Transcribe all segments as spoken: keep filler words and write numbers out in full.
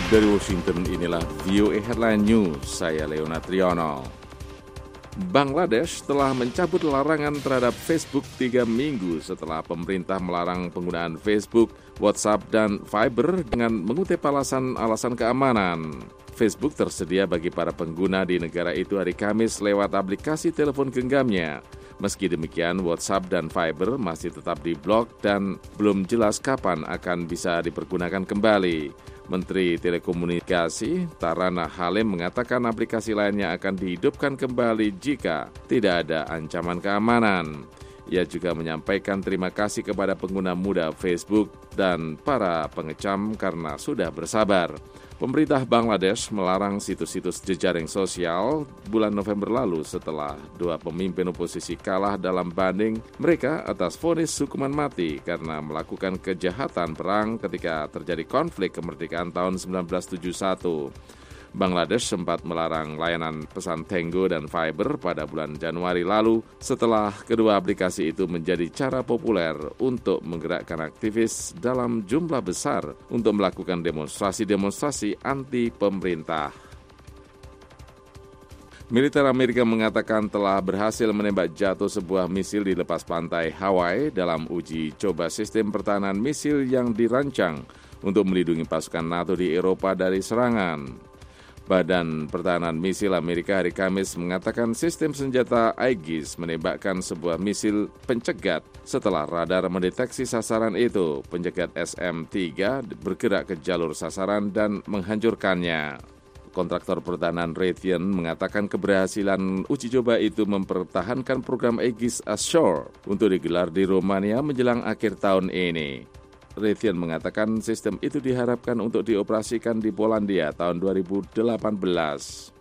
Dari Washington, inilah V O A Headline News, saya Leonard Triono. Bangladesh telah mencabut larangan terhadap Facebook tiga minggu setelah pemerintah melarang penggunaan Facebook, WhatsApp, dan Viber dengan mengutip alasan-alasan keamanan. Facebook tersedia bagi para pengguna di negara itu hari Kamis lewat aplikasi telepon genggamnya. Meski demikian, WhatsApp dan Viber masih tetap diblok dan belum jelas kapan akan bisa dipergunakan kembali. Menteri Telekomunikasi Tarana Halim mengatakan aplikasi lainnya akan dihidupkan kembali jika tidak ada ancaman keamanan. Ia juga menyampaikan terima kasih kepada pengguna muda Facebook dan para pengecam karena sudah bersabar. Pemerintah Bangladesh melarang situs-situs jejaring sosial bulan November lalu setelah dua pemimpin oposisi kalah dalam banding mereka atas vonis hukuman mati karena melakukan kejahatan perang ketika terjadi konflik kemerdekaan tahun sembilan belas tujuh puluh satu. Bangladesh sempat melarang layanan pesan Tango dan Viber pada bulan Januari lalu setelah kedua aplikasi itu menjadi cara populer untuk menggerakkan aktivis dalam jumlah besar untuk melakukan demonstrasi-demonstrasi anti pemerintah. Militer Amerika mengatakan telah berhasil menembak jatuh sebuah misil di lepas pantai Hawaii dalam uji coba sistem pertahanan misil yang dirancang untuk melindungi pasukan NATO di Eropa dari serangan. Badan Pertahanan Misil Amerika hari Kamis mengatakan sistem senjata Aegis menembakkan sebuah misil pencegat setelah radar mendeteksi sasaran itu. Pencegat S M tiga bergerak ke jalur sasaran dan menghancurkannya. Kontraktor pertahanan Raytheon mengatakan keberhasilan uji coba itu mempertahankan program Aegis Ashore untuk digelar di Romania menjelang akhir tahun ini. Raytheon mengatakan sistem itu diharapkan untuk dioperasikan di Polandia tahun dua ribu delapan belas.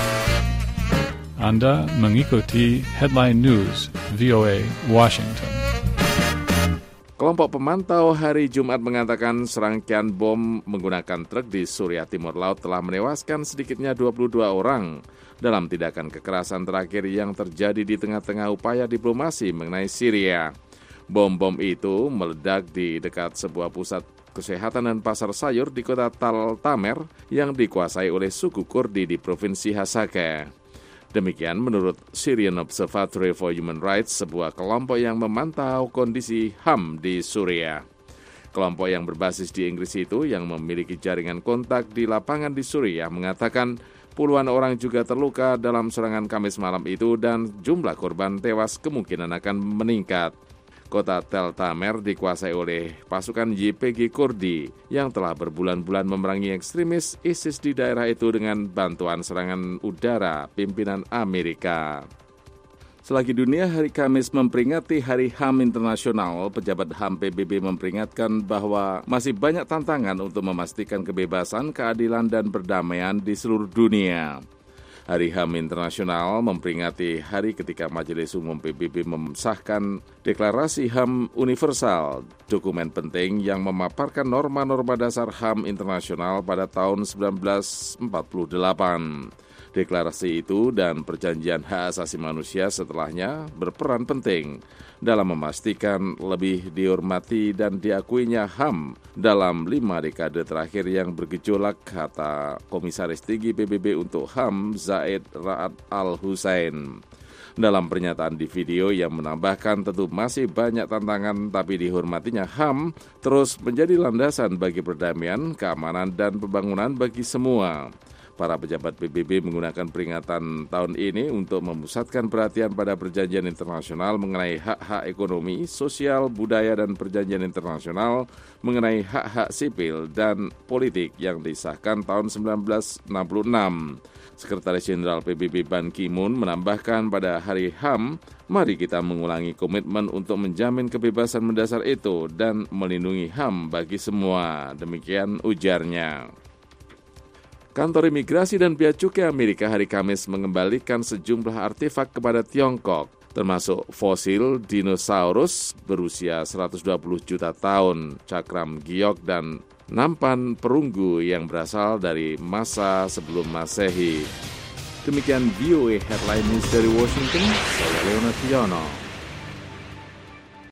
Anda mengikuti Headline News V O A Washington. Kelompok pemantau hari Jumat mengatakan serangkaian bom menggunakan truk di Suriah Timur Laut telah menewaskan sedikitnya dua puluh dua orang dalam tindakan kekerasan terakhir yang terjadi di tengah-tengah upaya diplomasi mengenai Syria. Bom-bom itu meledak di dekat sebuah pusat kesehatan dan pasar sayur di kota Tal Tamer yang dikuasai oleh suku Kurdi di provinsi Hasaka. Demikian menurut Syrian Observatory for Human Rights, sebuah kelompok yang memantau kondisi H A M di Suriah. Kelompok yang berbasis di Inggris itu yang memiliki jaringan kontak di lapangan di Suriah mengatakan puluhan orang juga terluka dalam serangan Kamis malam itu dan jumlah korban tewas kemungkinan akan meningkat. Kota Tel Tamer dikuasai oleh pasukan Y P G Kurdi yang telah berbulan-bulan memerangi ekstremis ISIS di daerah itu dengan bantuan serangan udara pimpinan Amerika. Selagi dunia hari Kamis memperingati Hari H A M Internasional, pejabat H A M P B B memperingatkan bahwa masih banyak tantangan untuk memastikan kebebasan, keadilan, dan perdamaian di seluruh dunia. Hari H A M Internasional memperingati hari ketika Majelis Umum P B B mensahkan Deklarasi H A M Universal, dokumen penting yang memaparkan norma-norma dasar H A M Internasional pada tahun sembilan belas empat puluh delapan. Deklarasi itu dan perjanjian hak asasi manusia setelahnya berperan penting dalam memastikan lebih dihormati dan diakuinya H A M dalam lima dekade terakhir yang bergejolak, kata Komisaris Tinggi P B B untuk H A M Zaid Ra'ad Al-Hussein. Dalam pernyataan di video yang menambahkan tentu masih banyak tantangan tapi dihormatinya H A M terus menjadi landasan bagi perdamaian, keamanan, dan pembangunan bagi semua. Para pejabat P B B menggunakan peringatan tahun ini untuk memusatkan perhatian pada perjanjian internasional mengenai hak-hak ekonomi, sosial, budaya, dan perjanjian internasional mengenai hak-hak sipil dan politik yang disahkan tahun sembilan belas enam puluh enam. Sekretaris Jenderal P B B Ban Ki-moon menambahkan pada hari H A M, mari kita mengulangi komitmen untuk menjamin kebebasan mendasar itu dan melindungi H A M bagi semua. Demikian ujarnya. Kantor Imigrasi dan Bea Cukai Amerika hari Kamis mengembalikan sejumlah artefak kepada Tiongkok, termasuk fosil dinosaurus berusia seratus dua puluh juta tahun, cakram giok, dan nampan perunggu yang berasal dari masa sebelum Masehi. Demikian V O A Headline News dari Washington, saya Leonard Triono.